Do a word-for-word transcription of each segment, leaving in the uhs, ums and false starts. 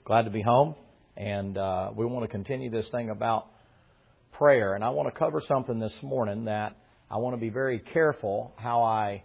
Glad to be home, and uh, we want to continue this thing about prayer. And I want to cover something this morning that I want to be very careful how I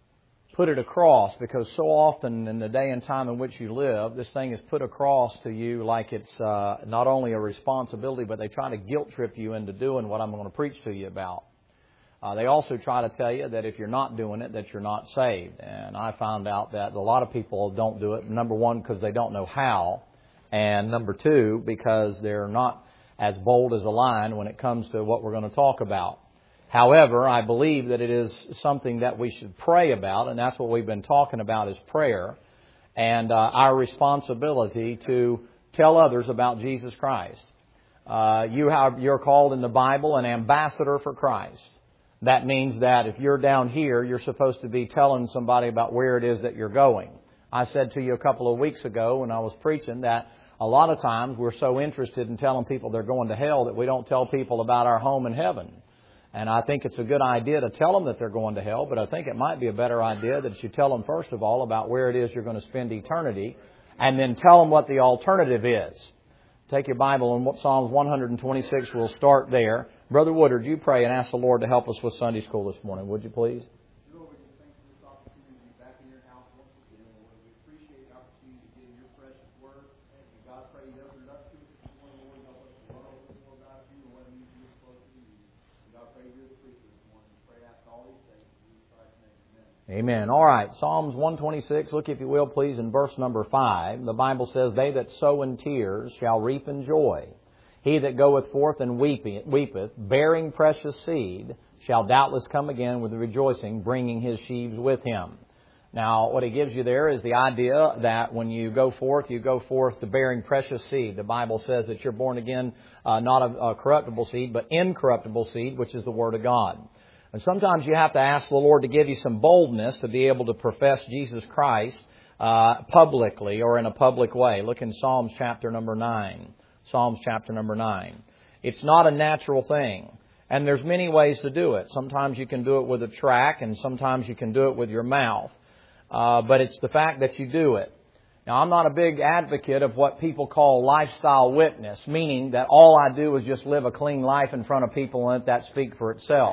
put it across, because so often in the day and time in which you live, this thing is put across to you like it's uh, not only a responsibility, but they try to guilt trip you into doing what I'm going to preach to you about. Uh, they also try to tell you that if you're not doing it, that you're not saved. And I found out that a lot of people don't do it, number one, because they don't know how, and number two, because they're not as bold as a lion when it comes to what we're going to talk about. However, I believe that it is something that we should pray about, and that's what we've been talking about is prayer, and uh, our responsibility to tell others about Jesus Christ. Uh, you have, you're called in the Bible an ambassador for Christ. That means that if you're down here, you're supposed to be telling somebody about where it is that you're going. I said to you a couple of weeks ago when I was preaching that a lot of times we're so interested in telling people they're going to hell that we don't tell people about our home in heaven. And I think it's a good idea to tell them that they're going to hell, but I think it might be a better idea that you tell them first of all about where it is you're going to spend eternity, and then tell them what the alternative is. Take your Bible and Psalms one twenty-six, we'll start there. Brother Woodard, you pray and ask the Lord to help us with Sunday school this morning, would you please? Lord, we just thank you for this opportunity to be back in your house once again. Lord, we appreciate the opportunity to get in your precious word. And God, pray you open it up to us this morning, Lord. Help us to learn a little more about you and let me be as close to you. And God, pray you do the preach this morning. Pray after all these things. In Jesus Christ's name, amen. Amen. All right, Psalms one twenty-six, look if you will, please, in verse number five. The Bible says, "They that sow in tears shall reap in joy. He that goeth forth and weepeth, bearing precious seed, shall doubtless come again with rejoicing, bringing his sheaves with him." Now, what he gives you there is the idea that when you go forth, you go forth to bearing precious seed. The Bible says that you're born again, uh, not a, a corruptible seed, but incorruptible seed, which is the Word of God. And sometimes you have to ask the Lord to give you some boldness to be able to profess Jesus Christ uh, publicly or in a public way. Look in Psalms chapter number nine. Psalms chapter number nine. It's not a natural thing. And there's many ways to do it. Sometimes you can do it with a track, and sometimes you can do it with your mouth. Uh, but it's the fact that you do it. Now, I'm not a big advocate of what people call lifestyle witness, meaning that all I do is just live a clean life in front of people and let that speak for itself.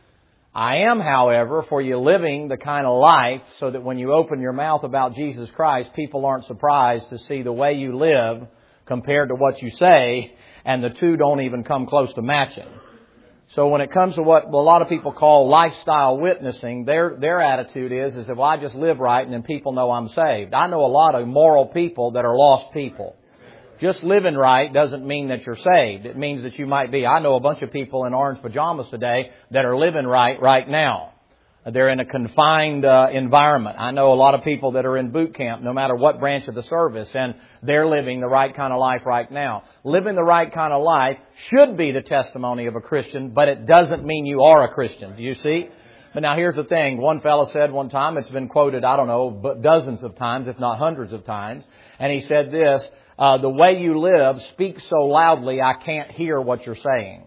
I am, however, for you living the kind of life so that when you open your mouth about Jesus Christ, people aren't surprised to see the way you live compared to what you say, and the two don't even come close to matching. So when it comes to what a lot of people call lifestyle witnessing, their their attitude is, is that, well, I just live right and then people know I'm saved. I know a lot of moral people that are lost people. Just living right doesn't mean that you're saved. It means that you might be. I know a bunch of people in orange pajamas today that are living right right now. They're in a confined uh, environment. I know a lot of people that are in boot camp, no matter what branch of the service, and they're living the right kind of life right now. Living the right kind of life should be the testimony of a Christian, but it doesn't mean you are a Christian. Do you see? But now here's the thing. One fellow said one time, it's been quoted, I don't know, but dozens of times, if not hundreds of times, and he said this, uh, the way you live speaks so loudly I can't hear what you're saying.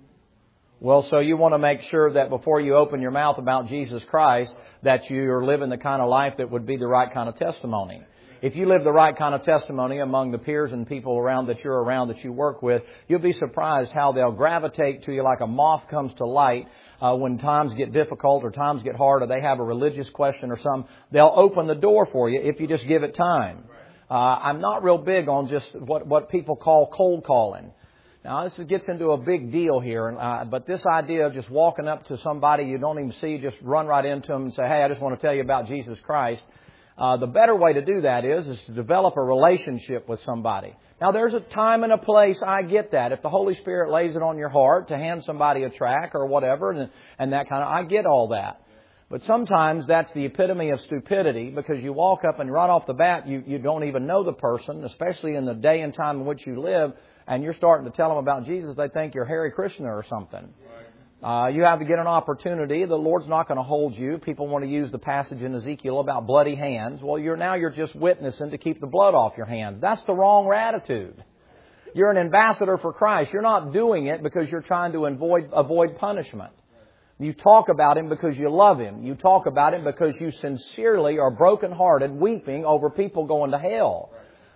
Well, so you want to make sure that before you open your mouth about Jesus Christ, that you're living the kind of life that would be the right kind of testimony. If you live the right kind of testimony among the peers and people around that you're around, that you work with, you'll be surprised how they'll gravitate to you like a moth comes to light uh, when times get difficult or times get hard or they have a religious question or something. They'll open the door for you if you just give it time. Uh, I'm not real big on just what, what people call cold calling. Now, this gets into a big deal here, uh, but this idea of just walking up to somebody you don't even see, just run right into them and say, hey, I just want to tell you about Jesus Christ. Uh, the better way to do that is, is to develop a relationship with somebody. Now, there's a time and a place, I get that. If the Holy Spirit lays it on your heart to hand somebody a tract or whatever, and, and that kind of, I get all that. But sometimes that's the epitome of stupidity, because you walk up and right off the bat, you, you don't even know the person, especially in the day and time in which you live, and you're starting to tell them about Jesus, they think you're Hare Krishna or something. Uh, you have to get an opportunity. The Lord's not going to hold you. People want to use the passage in Ezekiel about bloody hands. Well, you're now you're just witnessing to keep the blood off your hands. That's the wrong attitude. You're an ambassador for Christ. You're not doing it because you're trying to avoid, avoid punishment. You talk about Him because you love Him. You talk about Him because you sincerely are brokenhearted, weeping over people going to hell.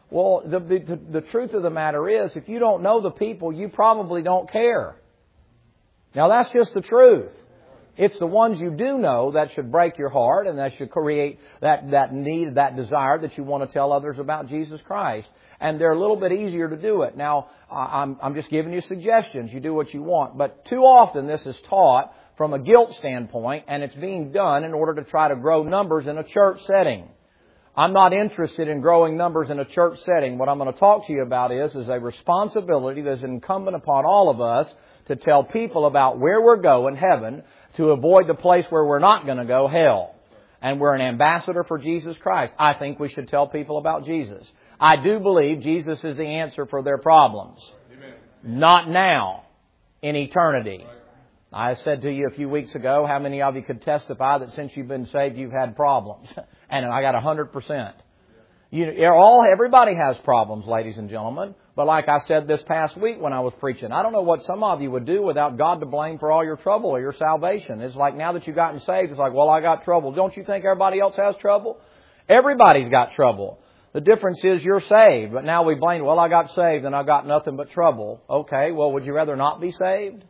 Well, the, the, the truth of the matter is, if you don't know the people, you probably don't care. Now, that's just the truth. It's the ones you do know that should break your heart and that should create that, that need, that desire that you want to tell others about Jesus Christ. And they're a little bit easier to do it. Now, I'm, I'm just giving you suggestions. You do what you want. But too often this is taught from a guilt standpoint, and it's being done in order to try to grow numbers in a church setting. I'm not interested in growing numbers in a church setting. What I'm going to talk to you about is, is a responsibility that is incumbent upon all of us to tell people about where we're going, heaven, to avoid the place where we're not going to go, hell. And we're an ambassador for Jesus Christ. I think we should tell people about Jesus. I do believe Jesus is the answer for their problems. Amen. Not now, in eternity. I said to you a few weeks ago, how many of you could testify that since you've been saved, you've had problems? And I got one hundred percent. You, all, everybody has problems, ladies and gentlemen. But like I said this past week when I was preaching, I don't know what some of you would do without God to blame for all your trouble or your salvation. It's like now that you've gotten saved, it's like, well, I got trouble. Don't you think everybody else has trouble? Everybody's got trouble. The difference is you're saved. But now we blame, well, I got saved and I got nothing but trouble. Okay, well, would you rather not be saved?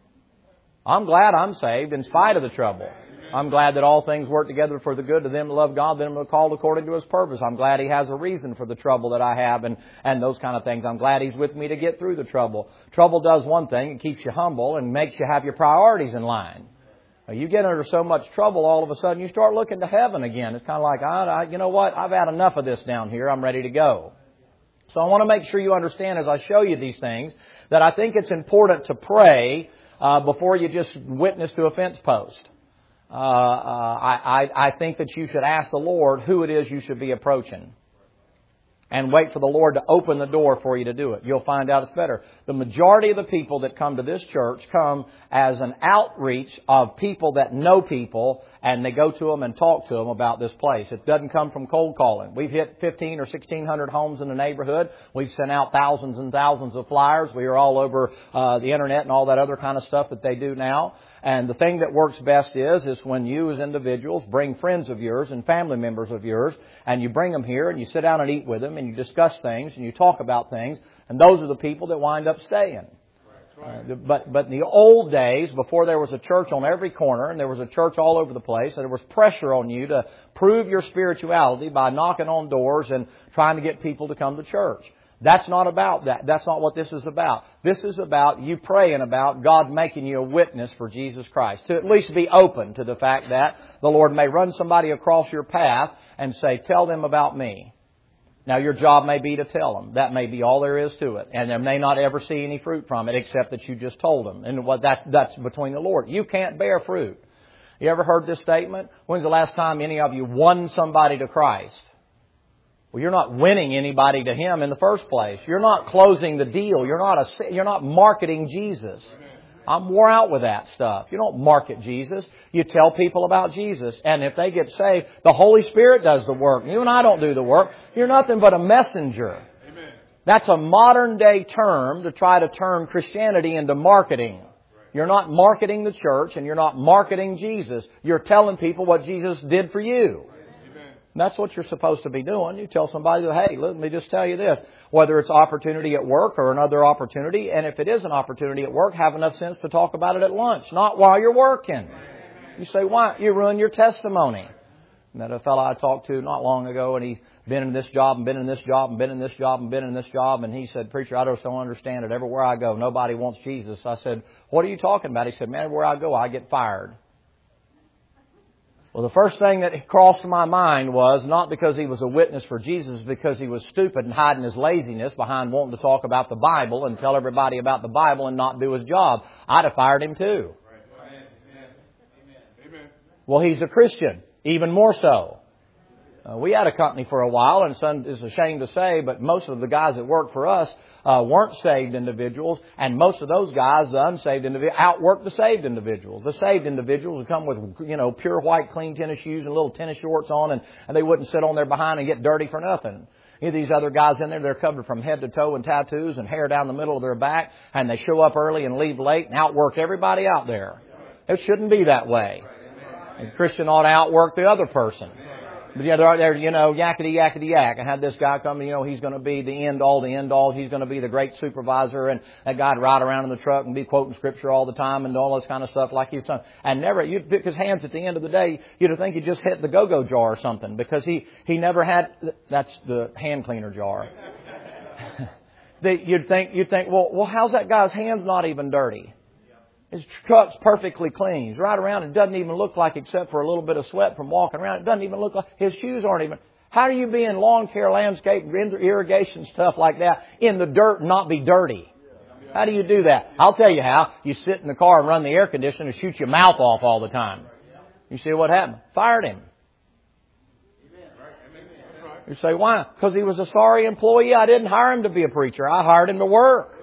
I'm glad I'm saved in spite of the trouble. I'm glad that all things work together for the good to them that love God, them that are called according to His purpose. I'm glad He has a reason for the trouble that I have and, and those kind of things. I'm glad He's with me to get through the trouble. Trouble does one thing. It keeps you humble and makes you have your priorities in line. You get under so much trouble, all of a sudden you start looking to heaven again. It's kind of like, I, I, you know what? I've had enough of this down here. I'm ready to go. So I want to make sure you understand as I show you these things that I think it's important to pray uh, before you just witness to a fence post. Uh, uh, I, I, I think that you should ask the Lord who it is you should be approaching. And wait for the Lord to open the door for you to do it. You'll find out it's better. The majority of the people that come to this church come as an outreach of people that know people, and they go to them and talk to them about this place. It doesn't come from cold calling. We've hit fifteen or sixteen hundred homes in the neighborhood. We've sent out thousands and thousands of flyers. We are all over uh, the internet and all that other kind of stuff that they do now. And the thing that works best is, is when you as individuals bring friends of yours and family members of yours, and you bring them here and you sit down and eat with them and you discuss things and you talk about things, and those are the people that wind up staying. Uh, but but in the old days, before there was a church on every corner and there was a church all over the place, and there was pressure on you to prove your spirituality by knocking on doors and trying to get people to come to church. That's not about that. That's not what this is about. This is about you praying about God making you a witness for Jesus Christ. To at least be open to the fact that the Lord may run somebody across your path and say, tell them about me. Now, your job may be to tell them. That may be all there is to it. And they may not ever see any fruit from it except that you just told them. And what that's, that's between the Lord. You can't bear fruit. You ever heard this statement? When's the last time any of you won somebody to Christ? Well, you're not winning anybody to Him in the first place. You're not closing the deal. You're not a, you're not marketing Jesus. I'm wore out with that stuff. You don't market Jesus. You tell people about Jesus. And if they get saved, the Holy Spirit does the work. You and I don't do the work. You're nothing but a messenger. Amen. That's a modern day term to try to turn Christianity into marketing. You're not marketing the church and you're not marketing Jesus. You're telling people what Jesus did for you. That's what you're supposed to be doing. You tell somebody, hey, let me just tell you this. Whether it's opportunity at work or another opportunity, and if it is an opportunity at work, have enough sense to talk about it at lunch, not while you're working. You say, why? You ruin your testimony. I met a fellow I talked to not long ago, and he's been in this job and been in this job and been in this job and been in this job. And he said, preacher, I just don't understand it. Everywhere I go, nobody wants Jesus. I said, what are you talking about? He said, man, everywhere I go, I get fired. Well, the first thing that crossed my mind was not because he was a witness for Jesus, because he was stupid and hiding his laziness behind wanting to talk about the Bible and tell everybody about the Bible and not do his job. I'd have fired him too. Amen. Well, he's a Christian, even more so. Uh, we had a company for a while, and son is ashamed to say, but most of the guys that worked for us uh, weren't saved individuals, and most of those guys, the unsaved individuals, outworked the saved individuals. The saved individuals would come with, you know, pure white, clean tennis shoes and little tennis shorts on, and, and they wouldn't sit on their behind and get dirty for nothing. You know, these other guys in there, they're covered from head to toe in tattoos and hair down the middle of their back, and they show up early and leave late and outwork everybody out there. It shouldn't be that way. A Christian ought to outwork the other person. But yeah, they're, they're, you know, yakety, yakety, yak. I had this guy come, you know, he's going to be the end all, the end all. He's going to be the great supervisor. And that guy'd ride around in the truck and be quoting scripture all the time and all this kind of stuff like he's done. And never, you'd pick his hands at the end of the day, you'd think he just hit the go-go jar or something because he, he never had, that's the hand cleaner jar. You'd think, you'd think, well, well, how's that guy's hands not even dirty? His truck's perfectly clean. He's right around. It doesn't even look like, except for a little bit of sweat from walking around, it doesn't even look like, his shoes aren't even. How do you be in lawn care, landscape, irrigation, stuff like that, in the dirt and not be dirty? How do you do that? I'll tell you how. You sit in the car and run the air conditioner and shoot your mouth off all the time. You see what happened? Fired him. You say, why? Because he was a sorry employee. I didn't hire him to be a preacher. I hired him to work.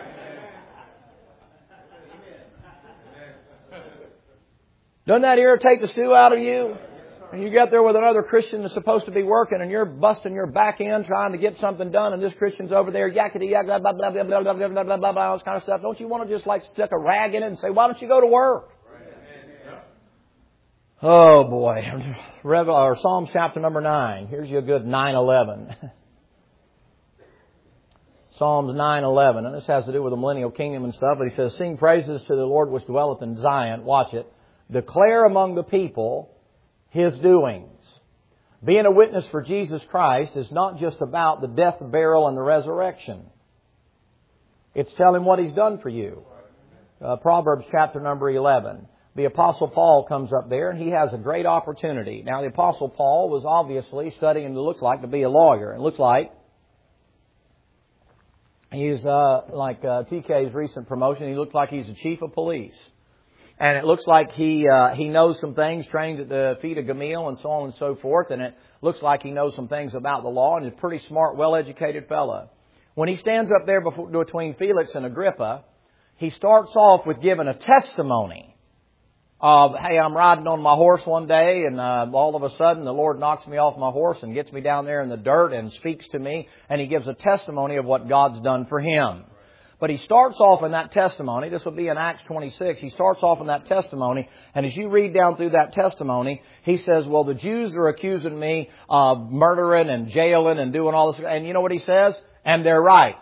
Doesn't that irritate the stew out of you? And you get there with another Christian that's supposed to be working and you're busting your back end trying to get something done and this Christian's over there yakety yak blah blah blah blah blah blah blah blah blah blah blah all this kind of stuff. Don't you want to just like stick a rag in it and say, why don't you go to work? Oh boy. Revel or Psalms chapter number nine. Here's you a good nine eleven. Psalms nine eleven. And this has to do with the millennial kingdom and stuff. But he says, sing praises to the Lord which dwelleth in Zion. Watch it. Declare among the people His doings. Being a witness for Jesus Christ is not just about the death, burial, and the resurrection. It's telling what He's done for you. Uh, Proverbs chapter number eleven. The Apostle Paul comes up there and he has a great opportunity. Now the Apostle Paul was obviously studying, it looks like, to be a lawyer. It looks like he's uh, like uh, T K's recent promotion. He looks like he's the chief of police. And it looks like he uh, he knows some things, trained at the feet of Gamaliel and so on and so forth. And it looks like he knows some things about the law and is a pretty smart, well-educated fellow. When he stands up there before, between Felix and Agrippa, he starts off with giving a testimony of, hey, I'm riding on my horse one day and uh, all of a sudden the Lord knocks me off my horse and gets me down there in the dirt and speaks to me. And he gives a testimony of what God's done for him. But he starts off in that testimony, this will be in Acts twenty-six, he starts off in that testimony, and as you read down through that testimony, he says, well, the Jews are accusing me of murdering and jailing and doing all this, and you know what he says? And they're right.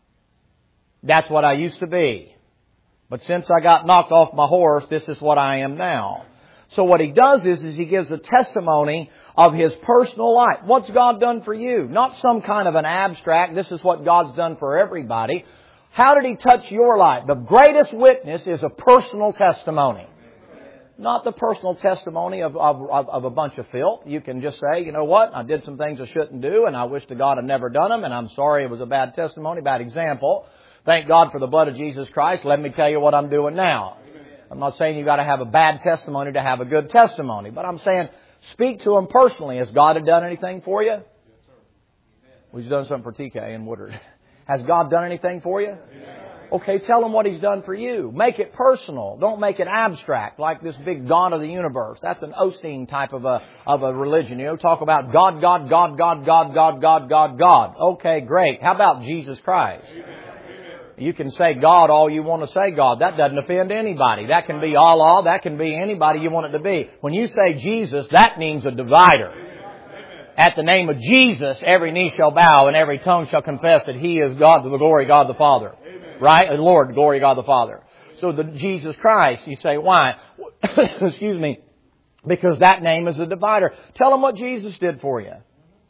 That's what I used to be. But since I got knocked off my horse, this is what I am now. So what he does is, is he gives a testimony of his personal life. What's God done for you? Not some kind of an abstract, this is what God's done for everybody. How did He touch your life? The greatest witness is a personal testimony. Not the personal testimony of, of, of, of a bunch of filth. You can just say, you know what, I did some things I shouldn't do and I wish to God I'd never done them and I'm sorry it was a bad testimony, bad example. Thank God for the blood of Jesus Christ. Let me tell you what I'm doing now. I'm not saying you've got to have a bad testimony to have a good testimony, but I'm saying speak to Him personally. Has God have done anything for you? Well, He's done something for T K in Woodard. Has God done anything for you? Okay, tell Him what He's done for you. Make it personal. Don't make it abstract like this big God of the universe. That's an Osteen type of a of a religion. You know, talk about God, God, God, God, God, God, God, God, God. Okay, great. How about Jesus Christ? You can say God all you want to say God. That doesn't offend anybody. That can be Allah. That can be anybody you want it to be. When you say Jesus, that means a divider. At the name of Jesus, every knee shall bow and every tongue shall confess that He is God, the glory of God the Father. Amen. Right? And Lord, the glory of God the Father. So the Jesus Christ, you say, why? Excuse me. Because that name is a divider. Tell them what Jesus did for you.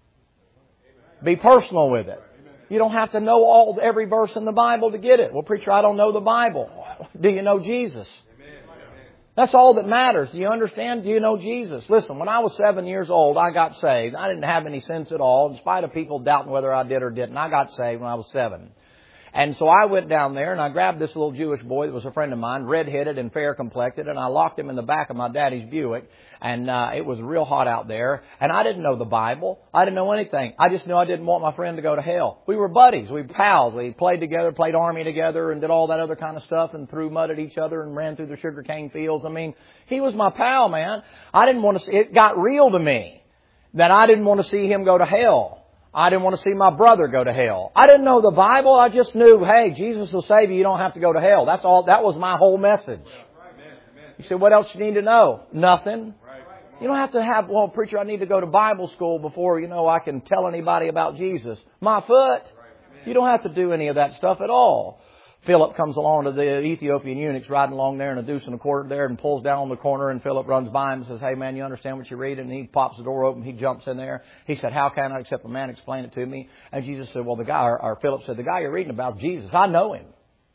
Be personal with it. You don't have to know all every verse in the Bible to get it. Well, preacher, I don't know the Bible. Do you know Jesus? That's all that matters. Do you understand? Do you know Jesus? Listen, when I was seven years old, I got saved. I didn't have any sense at all, in spite of people doubting whether I did or didn't. I got saved when I was seven. And so I went down there and I grabbed this little Jewish boy that was a friend of mine, red-headed and fair-complected, and I locked him in the back of my daddy's Buick. And uh, it was real hot out there. And I didn't know the Bible. I didn't know anything. I just knew I didn't want my friend to go to hell. We were buddies. We were pals. We played together, played army together, and did all that other kind of stuff, and threw mud at each other and ran through the sugarcane fields. I mean, he was my pal, man. I didn't want to see, it got real to me that I didn't want to see him go to hell. I didn't want to see my brother go to hell. I didn't know the Bible. I just knew, hey, Jesus will save you. You don't have to go to hell. That's all. That was my whole message. You say, what else you need to know? Nothing. You don't have to have, well, preacher, I need to go to Bible school before, you know, I can tell anybody about Jesus. My foot. You don't have to do any of that stuff at all. Philip comes along to the Ethiopian eunuchs riding along there in a deuce and a quarter there and pulls down on the corner, and Philip runs by him and says, hey man, you understand what you're reading? And he pops the door open, he jumps in there. He said, how can I except a man explain it to me? And Jesus said, well, the guy, or, or Philip said, the guy you're reading about, Jesus, I know him.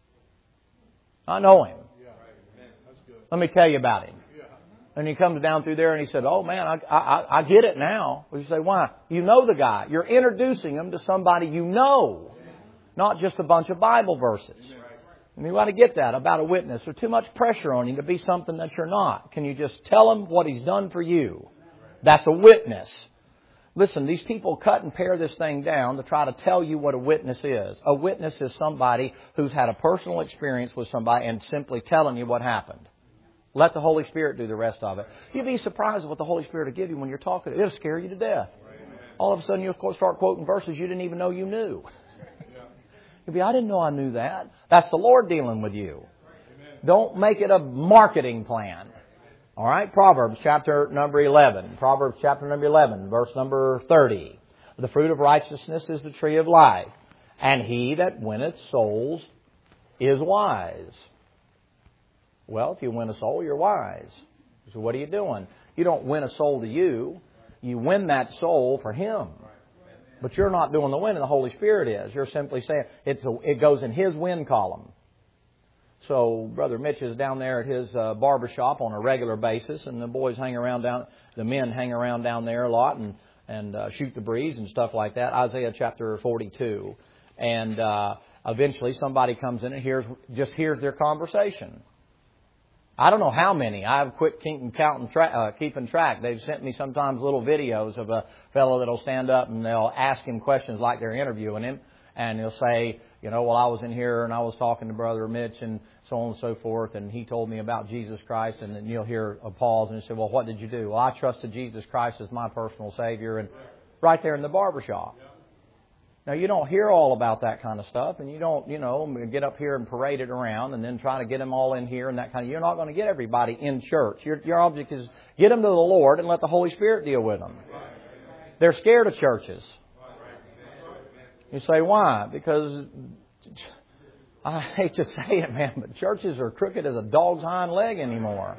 I know him. Let me tell you about him. And he comes down through there and he said, oh man, I, I, I get it now. Well, you say, why? You know the guy. You're introducing him to somebody you know, not just a bunch of Bible verses. And you got to get that about a witness. There's too much pressure on you to be something that you're not. Can you just tell him what he's done for you? That's a witness. Listen, these people cut and pare this thing down to try to tell you what a witness is. A witness is somebody who's had a personal experience with somebody and simply telling you what happened. Let the Holy Spirit do the rest of it. You'd be surprised at what the Holy Spirit will give you when you're talking. It'll scare you to death. All of a sudden you'll start quoting verses you didn't even know you knew. You'll be, I didn't know I knew that. That's the Lord dealing with you. Don't make it a marketing plan. All right, Proverbs chapter number eleven. Proverbs chapter number eleven, verse number thirty. The fruit of righteousness is the tree of life, and he that winneth souls is wise. Well, if you win a soul, you're wise. So what are you doing? You don't win a soul to you. You win that soul for Him. But you're not doing the winning. The Holy Spirit is. You're simply saying it's a, it goes in His win column. So Brother Mitch is down there at his uh, barber shop on a regular basis, and the boys hang around down, the men hang around down there a lot and and uh, shoot the breeze and stuff like that. Isaiah chapter forty-two, and uh, eventually somebody comes in and hears just hears their conversation. I don't know how many. I've quit keeping counting tra- uh, keeping track. They've sent me sometimes little videos of a fellow that'll stand up and they'll ask him questions like they're interviewing him, and he'll say, you know, well, I was in here and I was talking to Brother Mitch and so on and so forth, and he told me about Jesus Christ, and then you'll hear a pause and he'll say, well, what did you do? Well, I trusted Jesus Christ as my personal Savior, and right there in the barbershop. Now, you don't hear all about that kind of stuff, and you don't, you know, get up here and parade it around and then try to get them all in here and that kind of... You're not going to get everybody in church. Your, your object is get them to the Lord and let the Holy Spirit deal with them. They're scared of churches. You say, why? Because, I hate to say it, man, but churches are crooked as a dog's hind leg anymore.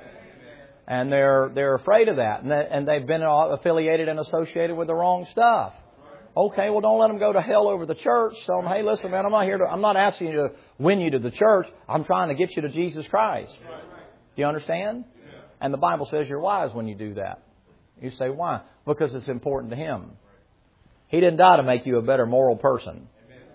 And they're they're afraid of that. And, they, and they've been affiliated and associated with the wrong stuff. Okay, well, don't let them go to hell over the church. Tell them, hey, listen, man, I'm not here to, I'm not asking you to win you to the church. I'm trying to get you to Jesus Christ. Do you understand? And the Bible says you're wise when you do that. You say, why? Because it's important to Him. He didn't die to make you a better moral person.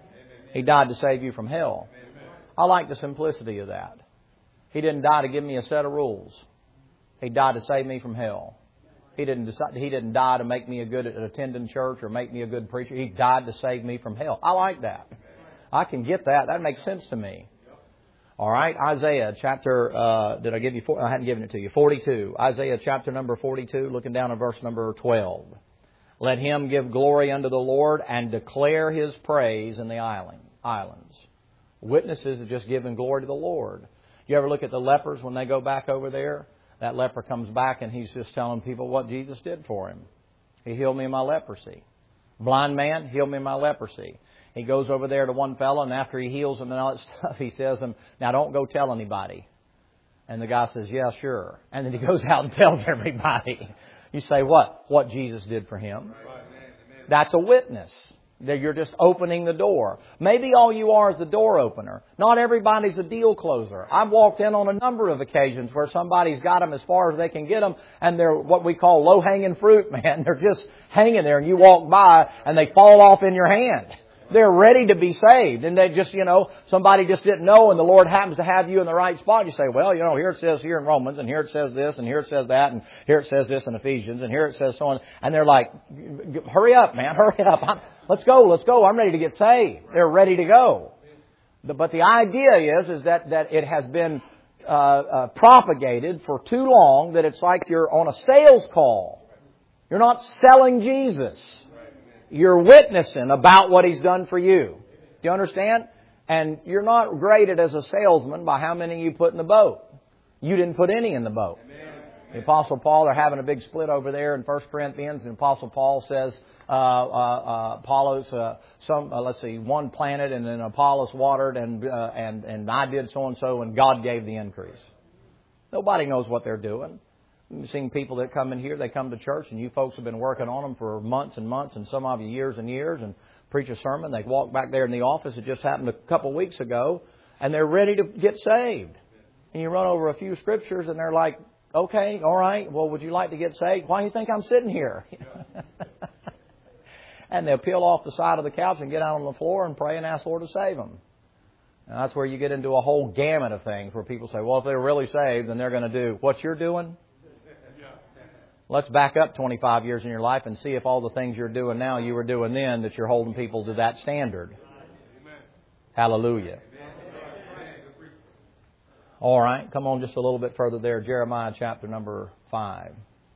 He died to save you from hell. I like the simplicity of that. He didn't die to give me a set of rules. He died to save me from hell. He didn't decide, He didn't die to make me a good attending church or make me a good preacher. He died to save me from hell. I like that. I can get that. That makes sense to me. All right, Isaiah chapter, uh, did I give you, I hadn't given it to you, forty-two. Isaiah chapter number forty-two, looking down at verse number twelve. Let him give glory unto the Lord and declare His praise in the islands. Witnesses are just giving glory to the Lord. You ever look at the lepers when they go back over there? That leper comes back and he's just telling people what Jesus did for him. He healed me of my leprosy. Blind man, healed me of my leprosy. He goes over there to one fellow, and after he heals him and all that stuff, he says to him, now don't go tell anybody. And the guy says, yeah, sure. And then he goes out and tells everybody. You say, what? What Jesus did for him. That's a witness. That you're just opening the door. Maybe all you are is the door opener. Not everybody's a deal closer. I've walked in on a number of occasions where somebody's got them as far as they can get them, and they're what we call low-hanging fruit, man. They're just hanging there, and you walk by, and they fall off in your hand. They're ready to be saved. And they just, you know, somebody just didn't know, and the Lord happens to have you in the right spot. You say, well, you know, here it says here in Romans, and here it says this, and here it says that, and here it says this in Ephesians, and here it says so on. And they're like, hurry up, man, hurry up. I'm, let's go, let's go. I'm ready to get saved. They're ready to go. But the idea is, is that, that it has been uh, uh, propagated for too long that it's like you're on a sales call. You're not selling Jesus. You're witnessing about what He's done for you. Do you understand? And you're not graded as a salesman by how many you put in the boat. You didn't put any in the boat. The Apostle Paul, they're having a big split over there in First Corinthians. And the Apostle Paul says, uh, uh, uh, Apollos, uh, some, uh, let's see, one planted and then Apollos watered and, uh, and, and I did so and so and God gave the increase. Nobody knows what they're doing. You've seen people that come in here, they come to church and you folks have been working on them for months and months and some of you years and years and preach a sermon. They walk back there in the office. It just happened a couple of weeks ago and they're ready to get saved. And you run over a few scriptures and they're like, okay, all right, well, would you like to get saved? Why do you think I'm sitting here? And they'll peel off the side of the couch and get out on the floor and pray and ask the Lord to save them. And that's where you get into a whole gamut of things where people say, well, if they're really saved, then they're going to do what you're doing. Let's back up twenty-five years in your life and see if all the things you're doing now you were doing then, that you're holding people to that standard. Hallelujah. All right, come on just a little bit further there. Jeremiah chapter number five.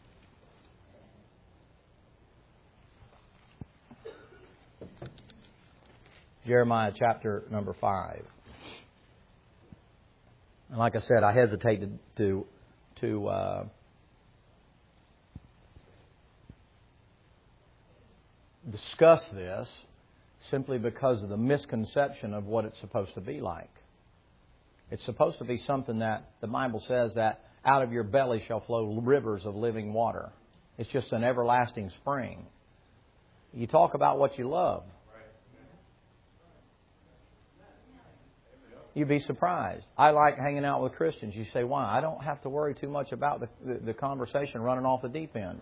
Jeremiah chapter number five. And like I said, I hesitated to to uh, discuss this simply because of the misconception of what it's supposed to be like. It's supposed to be something that the Bible says that out of your belly shall flow rivers of living water. It's just an everlasting spring. You talk about what you love. You'd be surprised. I like hanging out with Christians. You say, why? I don't have to worry too much about the, the, the conversation running off the deep end.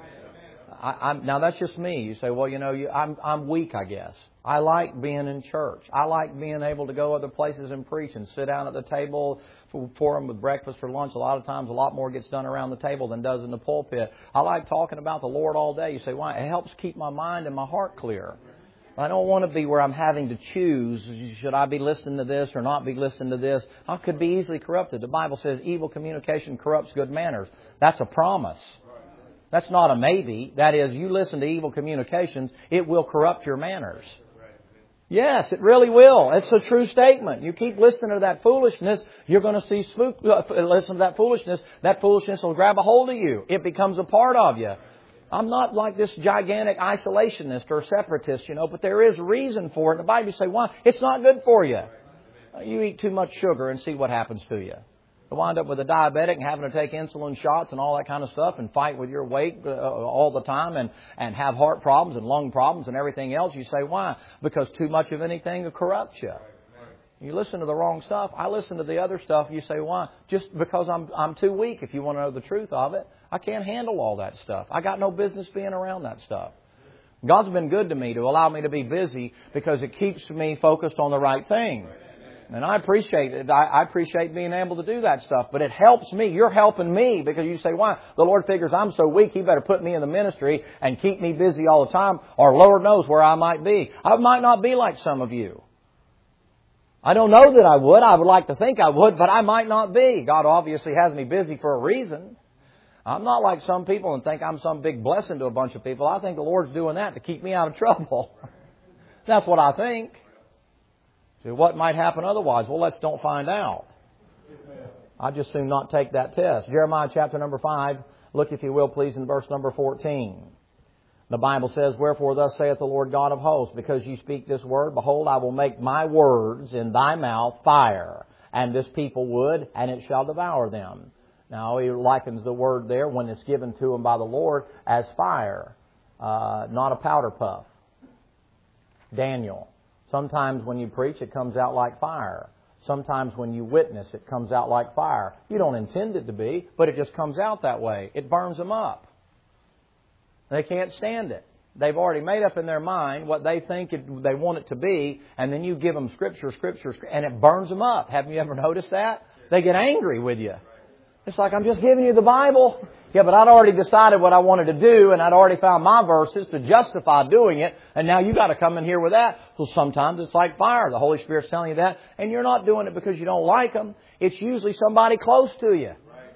I, I'm, now, that's just me. You say, well, you know, you, I'm, I'm weak, I guess. I like being in church. I like being able to go other places and preach and sit down at the table for, for them with breakfast or lunch. A lot of times, a lot more gets done around the table than does in the pulpit. I like talking about the Lord all day. You say, why? It helps keep my mind and my heart clear. I don't want to be where I'm having to choose, should I be listening to this or not be listening to this? I could be easily corrupted. The Bible says evil communication corrupts good manners. That's a promise. That's not a maybe. That is, you listen to evil communications, it will corrupt your manners. Yes, it really will. It's a true statement. You keep listening to that foolishness, you're going to see spook, uh, listen to that foolishness, that foolishness will grab a hold of you. It becomes a part of you. I'm not like this gigantic isolationist or separatist, you know, but there is reason for it. The Bible says, why? It's not good for you. You eat too much sugar and see what happens to you. You wind up with a diabetic and having to take insulin shots and all that kind of stuff and fight with your weight uh, all the time and, and have heart problems and lung problems and everything else. You say, why? Because too much of anything will corrupt you. You listen to the wrong stuff. I listen to the other stuff. You say, why? Just because I'm I'm too weak, if you want to know the truth of it. I can't handle all that stuff. I got no business being around that stuff. God's been good to me to allow me to be busy because it keeps me focused on the right thing. And I appreciate it. I, I appreciate being able to do that stuff. But it helps me. You're helping me because you say, why? The Lord figures I'm so weak, He better put me in the ministry and keep me busy all the time, or Lord knows where I might be. I might not be like some of you. I don't know that I would. I would like to think I would, but I might not be. God obviously has me busy for a reason. I'm not like some people and think I'm some big blessing to a bunch of people. I think the Lord's doing that to keep me out of trouble. That's what I think. So what might happen otherwise? Well, let's don't find out. I'd just soon not take that test. Jeremiah chapter number five. Look, if you will, please, in verse number fourteen. The Bible says, wherefore thus saith the Lord God of hosts, because ye speak this word, behold, I will make my words in thy mouth fire, and this people wood, and it shall devour them. Now, he likens the word there, when it's given to him by the Lord, as fire, uh, not a powder puff. Daniel. Sometimes when you preach, it comes out like fire. Sometimes when you witness, it comes out like fire. You don't intend it to be, but it just comes out that way. It burns them up. They can't stand it. They've already made up in their mind what they think it, they want it to be, and then you give them Scripture, Scripture, and it burns them up. Haven't you ever noticed that? They get angry with you. It's like, I'm just giving you the Bible. Yeah, but I'd already decided what I wanted to do, and I'd already found my verses to justify doing it, and now you got to come in here with that. So sometimes it's like fire. The Holy Spirit's telling you that, and you're not doing it because you don't like them. It's usually somebody close to you.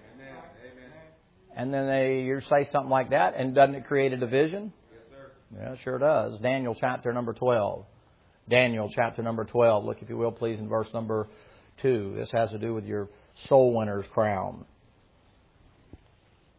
And then they you say something like that, and doesn't it create a division? Yes, sir. Yeah, it sure does. Daniel chapter number twelve. Daniel chapter number twelve. Look, if you will, please, in verse number two. This has to do with your soul winner's crown.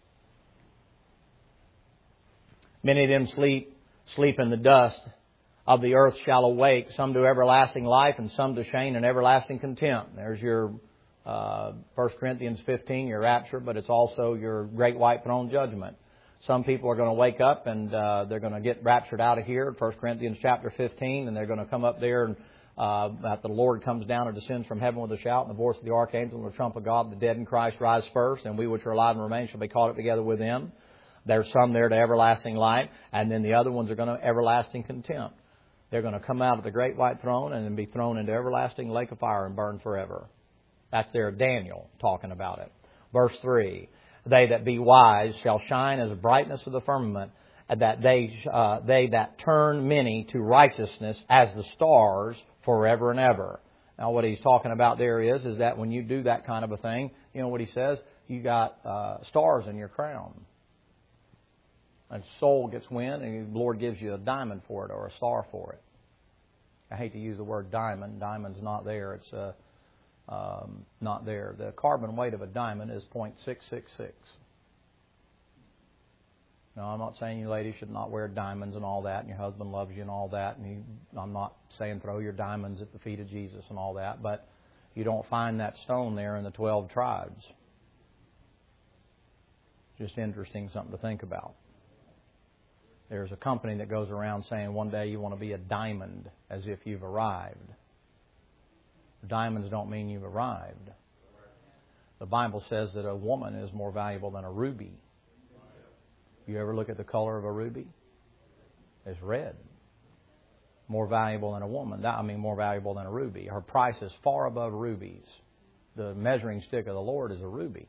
Many of them sleep, sleep in the dust of the earth shall awake, some to everlasting life and some to shame and everlasting contempt. There's your uh, First Corinthians fifteen, your rapture, but it's also your great white throne judgment. Some people are going to wake up and uh, they're going to get raptured out of here, First Corinthians chapter fifteen, and they're going to come up there and uh, after the Lord comes down and descends from heaven with a shout and the voice of the archangel and the trump of God, the dead in Christ rise first, and we which are alive and remain shall be caught up together with them. There's some there to everlasting life, and then the other ones are going to everlasting contempt. They're going to come out of the great white throne and then be thrown into everlasting lake of fire and burn forever. That's there Daniel talking about it. Verse three, they that be wise shall shine as the brightness of the firmament, and that they uh, they that turn many to righteousness as the stars forever and ever. Now what he's talking about there is, is that when you do that kind of a thing, you know what he says? You got uh, stars in your crown. And soul gets wind, and the Lord gives you a diamond for it or a star for it. I hate to use the word diamond. Diamond's not there. It's uh, um, not there. The carbon weight of a diamond is zero point six six six. Now, I'm not saying you ladies should not wear diamonds and all that, and your husband loves you and all that. And you, I'm not saying throw your diamonds at the feet of Jesus and all that, but you don't find that stone there in the twelve tribes. Just interesting, something to think about. There's a company that goes around saying one day you want to be a diamond as if you've arrived. Diamonds don't mean you've arrived. The Bible says that a woman is more valuable than a ruby. You ever look at the color of a ruby? It's red. More valuable than a woman. I mean, more valuable than a ruby. Her price is far above rubies. The measuring stick of the Lord is a ruby.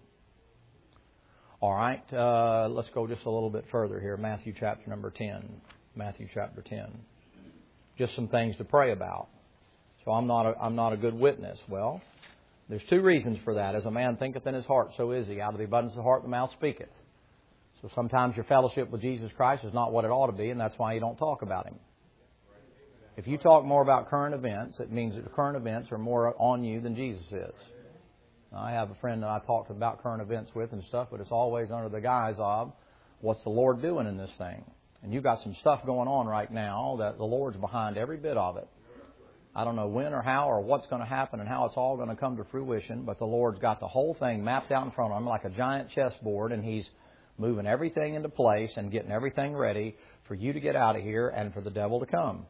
All right, uh, let's go just a little bit further here. Matthew chapter number ten. Matthew chapter ten. Just some things to pray about. So I'm not a, I'm not a good witness. Well, there's two reasons for that. As a man thinketh in his heart, so is he. Out of the abundance of the heart, the mouth speaketh. So sometimes your fellowship with Jesus Christ is not what it ought to be, and that's why you don't talk about Him. If you talk more about current events, it means that the current events are more on you than Jesus is. I have a friend that I talked about current events with and stuff, but it's always under the guise of, what's the Lord doing in this thing? And you've got some stuff going on right now that the Lord's behind every bit of it. I don't know when or how or what's going to happen and how it's all going to come to fruition, but the Lord's got the whole thing mapped out in front of Him like a giant chessboard, and He's moving everything into place and getting everything ready for you to get out of here and for the devil to come.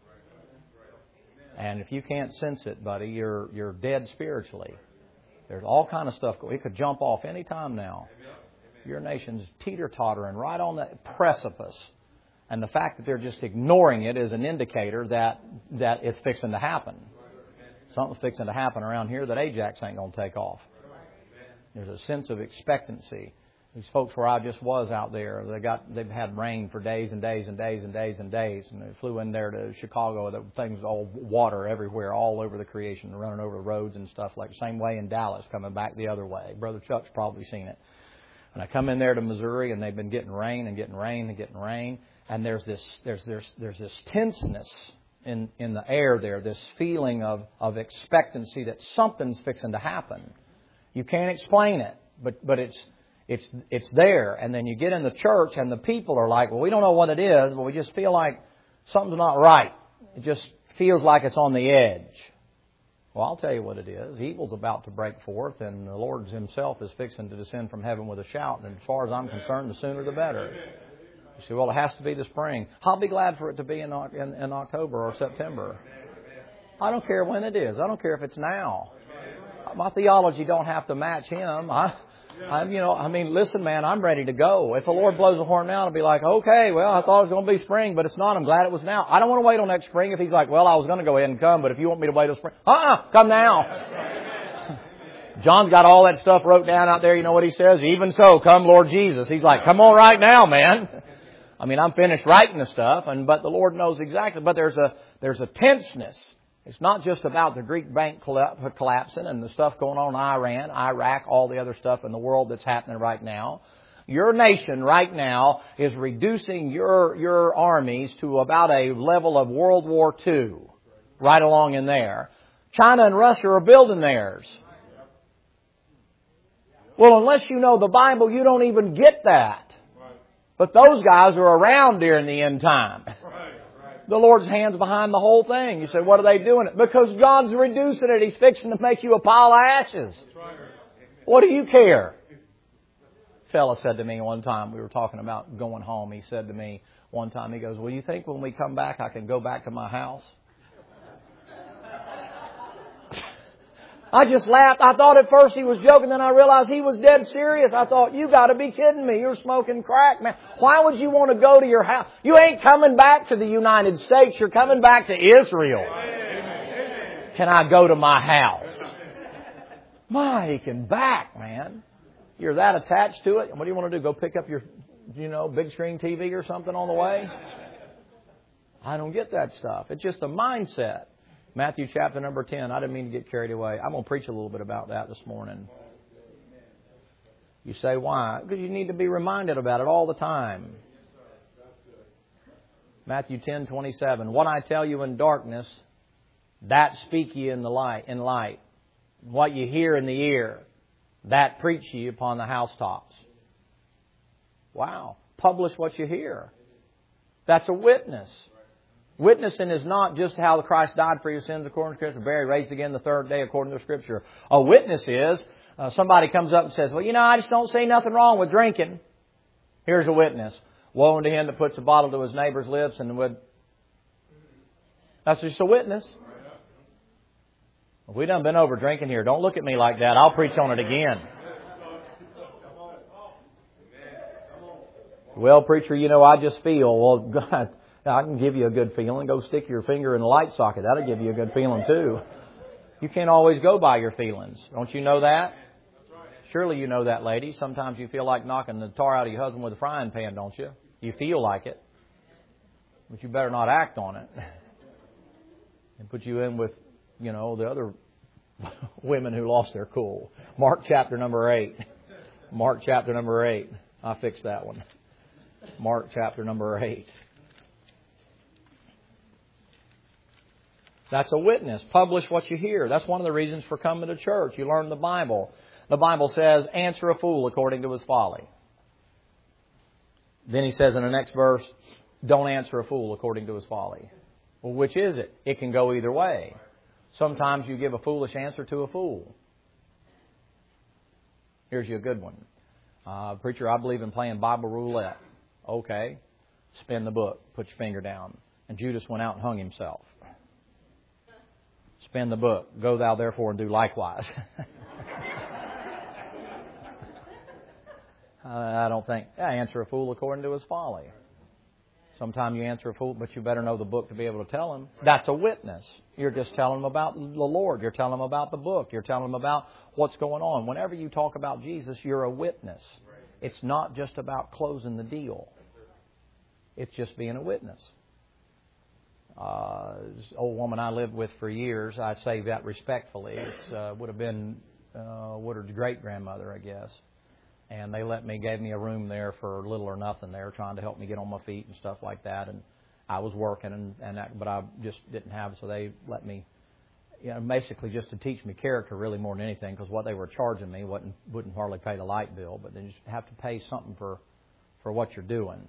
And if you can't sense it, buddy, you're you're dead spiritually. There's all kind of stuff. It could jump off any time now. Your nation's teeter-tottering right on the precipice. And the fact that they're just ignoring it is an indicator that, that it's fixing to happen. Something's fixing to happen around here that Ajax ain't going to take off. There's a sense of expectancy. These folks where I just was out there, they got they've had rain for days and days and days and days and days, and they flew in there to Chicago. The things all water everywhere, all over the creation, running over the roads and stuff like the same way in Dallas, coming back the other way. Brother Chuck's probably seen it. And I come in there to Missouri, and they've been getting rain and getting rain and getting rain, and there's this there's there's there's this tenseness in in the air there, this feeling of of expectancy that something's fixing to happen. You can't explain it, but but it's. It's it's there, and then you get in the church, and the people are like, well, we don't know what it is, but we just feel like something's not right. It just feels like it's on the edge. Well, I'll tell you what it is. Evil's about to break forth, and the Lord Himself is fixing to descend from heaven with a shout, and as far as I'm concerned, the sooner the better. You say, well, it has to be the spring. I'll be glad for it to be in, in, in October or September. I don't care when it is. I don't care if it's now. My theology don't have to match Him. I... I'm, you know, I mean, listen, man, I'm ready to go. If the Lord blows the horn now, I'll be like, okay, well, I thought it was going to be spring, but it's not. I'm glad it was now. I don't want to wait till next spring. If He's like, well, I was going to go ahead and come, but if you want me to wait till spring, uh-uh, come now. John's got all that stuff wrote down out there. You know what he says? Even so, come Lord Jesus. He's like, come on right now, man. I mean, I'm finished writing the stuff, and but the Lord knows exactly. But there's a there's a tenseness. It's not just about the Greek bank collapsing and the stuff going on in Iran, Iraq, all the other stuff in the world that's happening right now. Your nation right now is reducing your your armies to about a level of World War Two, right along in there. China and Russia are building theirs. Well, unless you know the Bible, you don't even get that. But those guys are around during the end time. The Lord's hand's behind the whole thing. You say, what are they doing? Because God's reducing it. He's fixing to make you a pile of ashes. What do you care? A fella said to me one time, we were talking about going home. He said to me one time, he goes, well, you think when we come back I can go back to my house? I just laughed. I thought at first he was joking. Then I realized he was dead serious. I thought, you got to be kidding me. You're smoking crack, man. Why would you want to go to your house? You ain't coming back to the United States. You're coming back to Israel. Can I go to my house? My, he can back, man. You're that attached to it. What do you want to do? Go pick up your, you know, big screen T V or something on the way? I don't get that stuff. It's just a mindset. Matthew chapter number ten. I didn't mean to get carried away. I'm going to preach a little bit about that this morning. You say, why? Because you need to be reminded about it all the time. Matthew ten twenty-seven. What I tell you in darkness, that speak ye in the light. In light. What you hear in the ear, that preach ye upon the housetops. Wow. Publish what you hear. That's a witness. Witnessing is not just how Christ died for your sins according to Scripture, buried, raised again the third day according to Scripture. A witness is uh, somebody comes up and says, well, you know, I just don't see nothing wrong with drinking. Here's a witness. Woe unto him that puts a bottle to his neighbor's lips and would... That's just a witness. We done been over drinking here. Don't look at me like that. I'll preach on it again. Well, preacher, you know, I just feel, well, God... I can give you a good feeling. Go stick your finger in the light socket. That'll give you a good feeling too. You can't always go by your feelings. Don't you know that? Surely you know that, lady. Sometimes you feel like knocking the tar out of your husband with a frying pan, don't you? You feel like it. But you better not act on it. And put you in with, you know, the other women who lost their cool. Mark chapter number eight. Mark chapter number eight. I fixed that one. Mark chapter number eight. That's a witness. Publish what you hear. That's one of the reasons for coming to church. You learn the Bible. The Bible says, answer a fool according to his folly. Then he says in the next verse, don't answer a fool according to his folly. Well, which is it? It can go either way. Sometimes you give a foolish answer to a fool. Here's you a good one. Uh, preacher, I believe in playing Bible roulette. Okay. Spin the book. Put your finger down. And Judas went out and hung himself. Spin the book. Go thou therefore and do likewise. I don't think. Yeah, answer a fool according to his folly. Sometimes you answer a fool, but you better know the book to be able to tell him. That's a witness. You're just telling him about the Lord. You're telling him about the book. You're telling him about what's going on. Whenever you talk about Jesus, you're a witness. It's not just about closing the deal. It's just being a witness. Uh, this old woman I lived with for years, I say that respectfully. It uh, would have been uh, Woodard's great-grandmother, I guess. And they let me, gave me a room there for little or nothing. They were trying to help me get on my feet and stuff like that. And I was working, and, and that, but I just didn't have, so they let me, you know, basically just to teach me character really more than anything, because what they were charging me wouldn't, wouldn't hardly pay the light bill, but they just have to pay something for, for what you're doing,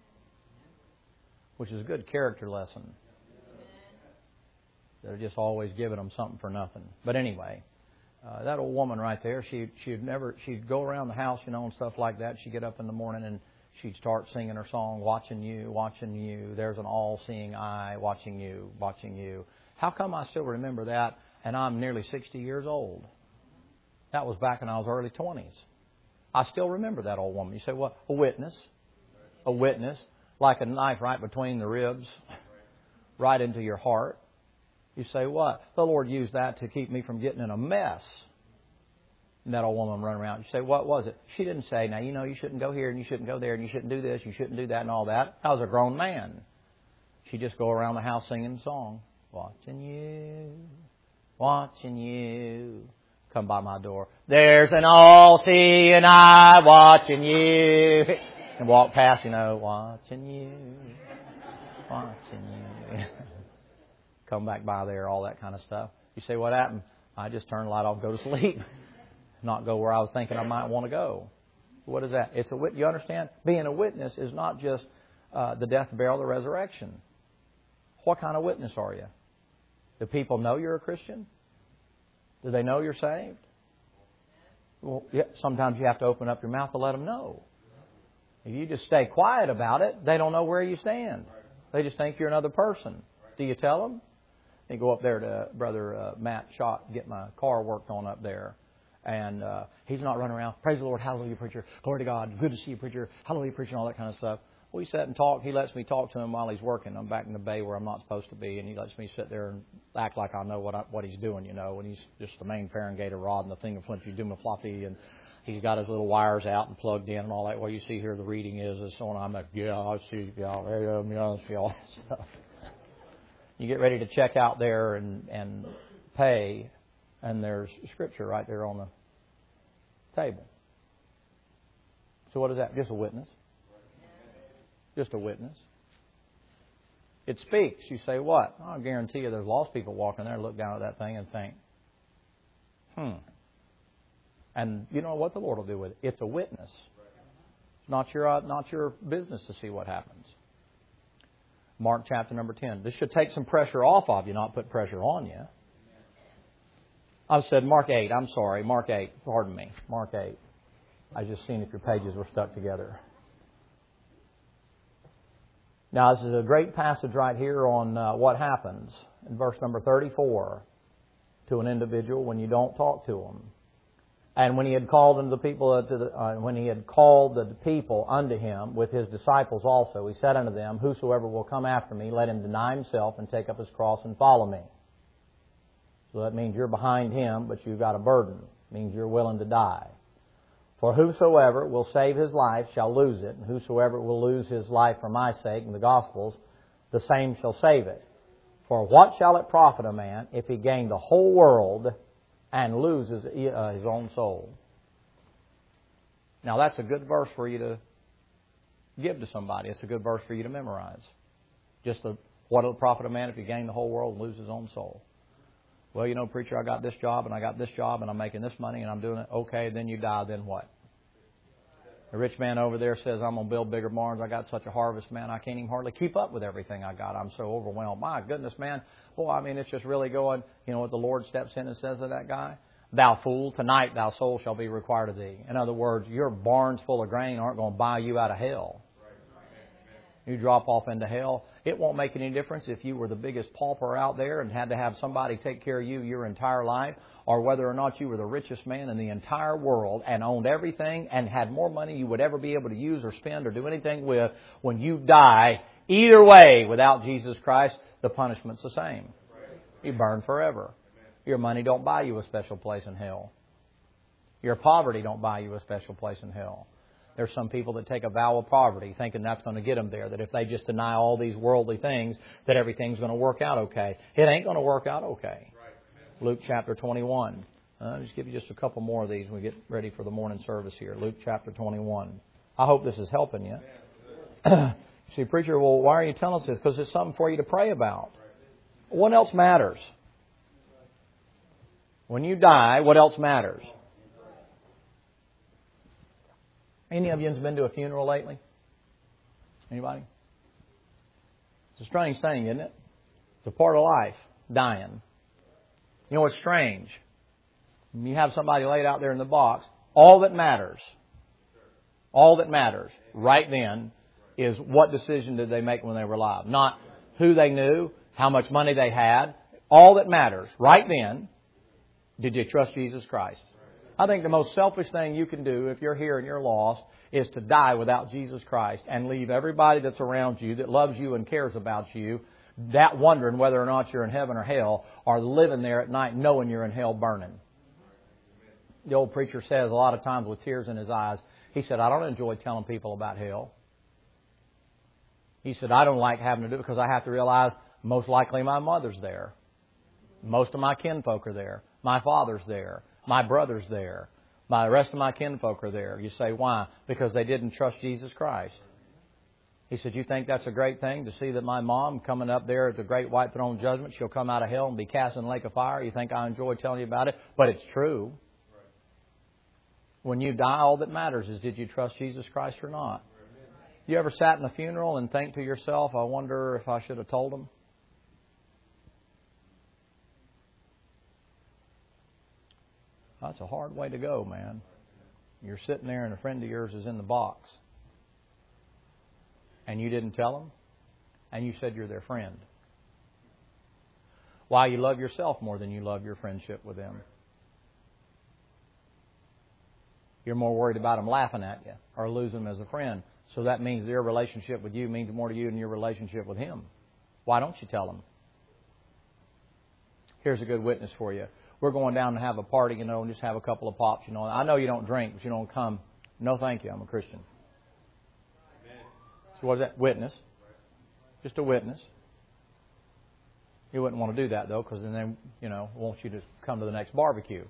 which is a good character lesson. They're just always giving them something for nothing. But anyway, uh, that old woman right there, she, she'd never, she'd go around the house, you know, and stuff like that. She'd get up in the morning and she'd start singing her song, watching you, watching you. There's an all-seeing eye, watching you, watching you. How come I still remember that and I'm nearly sixty years old? That was back when I was early twenties. I still remember that old woman. You say, what? A witness. A witness. Like a knife right between the ribs, right into your heart. You say, what? The Lord used that to keep me from getting in a mess. And that old woman run around. You say, what was it? She didn't say, now, you know, you shouldn't go here and you shouldn't go there and you shouldn't do this, you shouldn't do that and all that. I was a grown man. She'd just go around the house singing the song. Watching you, watching you. Come by my door. There's an all-seeing eye watching you. And walk past, you know, watching you, watching you. Come back by there, all that kind of stuff. You say, what happened? I just turned the light off, go to sleep. Not go where I was thinking I might want to go. What is that? It's a wit. You understand? Being a witness is not just uh, the death, burial, the resurrection. What kind of witness are you? Do people know you're a Christian? Do they know you're saved? Well, yeah, sometimes you have to open up your mouth to let them know. If you just stay quiet about it, they don't know where you stand. They just think you're another person. Do you tell them? You go up there to Brother uh, Matt Schott, get my car worked on up there. And uh, he's not running around, praise the Lord, hallelujah, preacher, glory to God, good to see you, preacher, hallelujah, preacher, and all that kind of stuff. We sit and talk. He lets me talk to him while he's working. I'm back in the bay where I'm not supposed to be, and he lets me sit there and act like I know what I, what he's doing, you know. And he's just the main Farringate rod and the thing of flint you do my floppy, and he's got his little wires out and plugged in and all that. Well, you see here the reading is and so on. I'm like, yeah, I see, yeah, yeah, yeah, see all that stuff. You get ready to check out there and and pay, and there's Scripture right there on the table. So what is that? Just a witness. Just a witness. It speaks. You say, what? I guarantee you there's lost people walking there and look down at that thing and think, hmm. And you know what the Lord will do with it? It's a witness. It's not your, uh, not your business to see what happens. Mark chapter number ten. This should take some pressure off of you, not put pressure on you. I said Mark eight. I'm sorry. Mark eight. Pardon me. Mark eight. I just seen if your pages were stuck together. Now, this is a great passage right here on uh, what happens in verse number thirty-four to an individual when you don't talk to him. And when he had called unto the people, uh, to the, uh, when he had called the people unto him with his disciples also, he said unto them, whosoever will come after me, let him deny himself and take up his cross and follow me. So that means you're behind him, but you've got a burden. It means you're willing to die. For whosoever will save his life shall lose it, and whosoever will lose his life for my sake and the gospel's, the same shall save it. For what shall it profit a man if he gain the whole world and loses uh, his own soul? Now that's a good verse for you to give to somebody. It's a good verse for you to memorize. Just the, what will it profit a man if he gain the whole world and lose his own soul? Well, you know, preacher, I got this job and I got this job and I'm making this money and I'm doing it. Okay, then you die, then what? The rich man over there says, I'm going to build bigger barns. I got such a harvest, man, I can't even hardly keep up with everything I got. I'm so overwhelmed. My goodness, man. Well, I mean, it's just really going, you know what the Lord steps in and says to that guy? Thou fool, tonight thy soul shall be required of thee. In other words, your barns full of grain aren't going to buy you out of hell. You drop off into hell. It won't make any difference if you were the biggest pauper out there and had to have somebody take care of you your entire life, or whether or not you were the richest man in the entire world and owned everything and had more money you would ever be able to use or spend or do anything with. When you die, either way, without Jesus Christ, the punishment's the same. You burn forever. Your money don't buy you a special place in hell. Your poverty don't buy you a special place in hell. There's some people that take a vow of poverty thinking that's going to get them there, that if they just deny all these worldly things, that everything's going to work out okay. It ain't going to work out okay. Luke chapter twenty-one. Uh, I'll just give you just a couple more of these when we get ready for the morning service here. Luke chapter twenty-one. I hope this is helping you. See, preacher, well, why are you telling us this? Because it's something for you to pray about. What else matters? When you die, what else matters? Any of you have been to a funeral lately? Anybody? It's a strange thing, isn't it? It's a part of life, dying. You know what's strange? When you have somebody laid out there in the box, all that matters, all that matters right then is what decision did they make when they were alive. Not who they knew, how much money they had. All that matters right then, did you trust Jesus Christ? I think the most selfish thing you can do if you're here and you're lost is to die without Jesus Christ and leave everybody that's around you that loves you and cares about you that wondering whether or not you're in heaven or hell, or living there at night knowing you're in hell burning. The old preacher says a lot of times with tears in his eyes, he said, I don't enjoy telling people about hell. He said, I don't like having to do it because I have to realize most likely my mother's there. Most of my kinfolk are there. My father's there. My brother's there. My, the rest of my kinfolk are there. You say, why? Because they didn't trust Jesus Christ. He said, you think that's a great thing to see that my mom coming up there at the great white throne judgment, she'll come out of hell and be cast in the lake of fire? You think I enjoy telling you about it? But it's true. When you die, all that matters is, did you trust Jesus Christ or not? You ever sat in a funeral and think to yourself, I wonder if I should have told them? That's a hard way to go, man. You're sitting there and a friend of yours is in the box. And you didn't tell them? And you said you're their friend. Why? You love yourself more than you love your friendship with them. You're more worried about them laughing at you or losing them as a friend. So that means their relationship with you means more to you than your relationship with him. Why don't you tell them? Here's a good witness for you. We're going down to have a party, you know, and just have a couple of pops, you know. I know you don't drink, but you don't come. No, thank you. I'm a Christian. So what is that? Witness. Just a witness. You wouldn't want to do that, though, because then they, you know, want you to come to the next barbecue.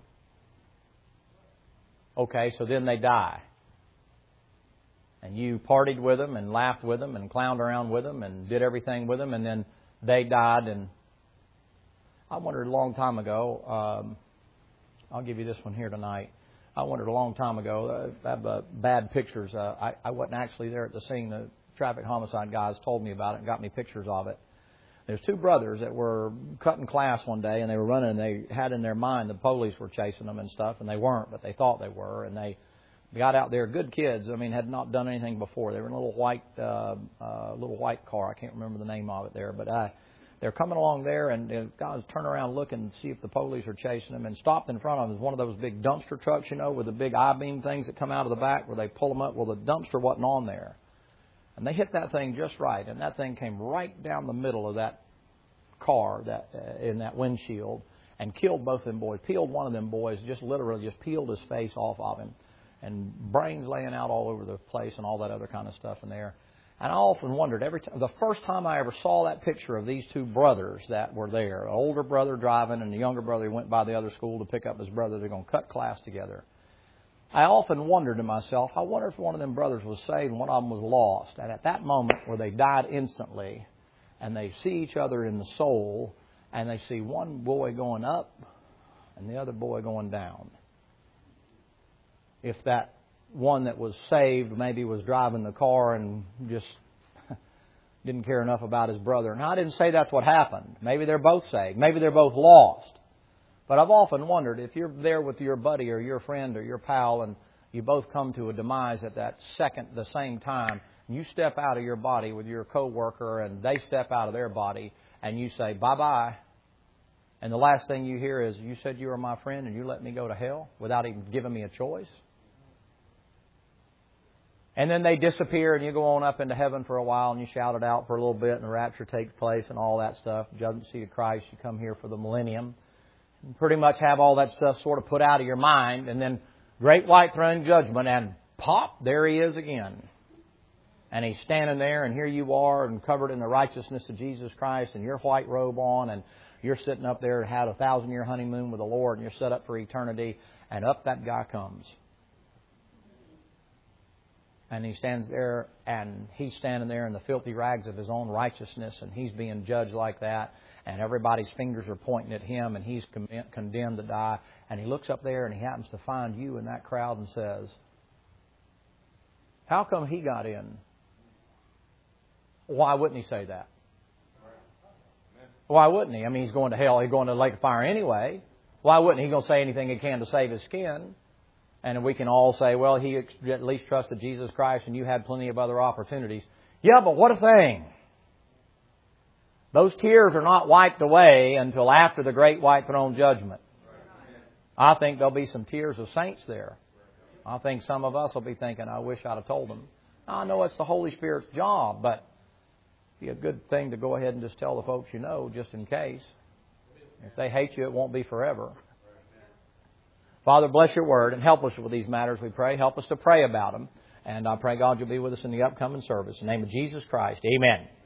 Okay, so then they die. And you partied with them and laughed with them and clowned around with them and did everything with them, and then they died. And I wondered a long time ago, um, I'll give you this one here tonight. I wondered a long time ago, uh, I have uh, bad pictures. Uh, I, I wasn't actually there at the scene. The traffic homicide guys told me about it and got me pictures of it. There's two brothers that were cutting class one day, and they were running, and they had in their mind the police were chasing them and stuff, and they weren't, but they thought they were, and they got out there, good kids, I mean, had not done anything before. They were in a little white uh, uh, little white car. I can't remember the name of it there, but I, they're coming along there, and the guys turn around looking and see if the police are chasing them, and stopped in front of them is one of those big dumpster trucks, you know, with the big I-beam things that come out of the back where they pull them up. Well, the dumpster wasn't on there. And they hit that thing just right, and that thing came right down the middle of that car that uh, in that windshield and killed both of them boys. Peeled one of them boys, just literally just peeled his face off of him, and brains laying out all over the place and all that other kind of stuff in there. And I often wondered, every time, the first time I ever saw that picture of these two brothers that were there, an older brother driving and the younger brother who went by the other school to pick up his brother, they're going to cut class together. I often wondered to myself, I wonder if one of them brothers was saved and one of them was lost. And at that moment where they died instantly, and they see each other in the soul, and they see one boy going up and the other boy going down. If that one that was saved maybe was driving the car and just didn't care enough about his brother. And I didn't say that's what happened. Maybe they're both saved. Maybe they're both lost. But I've often wondered if you're there with your buddy or your friend or your pal and you both come to a demise at that second, the same time, and you step out of your body with your coworker and they step out of their body and you say, bye-bye. And the last thing you hear is, you said you were my friend and you let me go to hell without even giving me a choice. And then they disappear and you go on up into heaven for a while and you shout it out for a little bit and the rapture takes place and all that stuff. Judgment seat of Christ, you come here for the millennium. And pretty much have all that stuff sort of put out of your mind, and then great white throne judgment, and pop, there he is again. And he's standing there, and here you are, and covered in the righteousness of Jesus Christ, and your white robe on, and you're sitting up there and had a thousand-year honeymoon with the Lord, and you're set up for eternity, and up that guy comes. And he stands there, and he's standing there in the filthy rags of his own righteousness, and he's being judged like that. And everybody's fingers are pointing at him, and he's condemned to die. And he looks up there, and he happens to find you in that crowd and says, how come he got in? Why wouldn't he say that? Why wouldn't he? I mean, he's going to hell. He's going to the lake of fire anyway. Why wouldn't he? He's going to say anything he can to save his skin. And we can all say, well, he at least trusted Jesus Christ, and you had plenty of other opportunities. Yeah, but what a thing. Those tears are not wiped away until after the great white throne judgment. I think there'll be some tears of saints there. I think some of us will be thinking, I wish I'd have told them. I know it's the Holy Spirit's job, but it'd be a good thing to go ahead and just tell the folks you know, just in case. If they hate you, it won't be forever. Father, bless your word and help us with these matters, we pray. Help us to pray about them. And I pray, God, you'll be with us in the upcoming service. In the name of Jesus Christ, amen.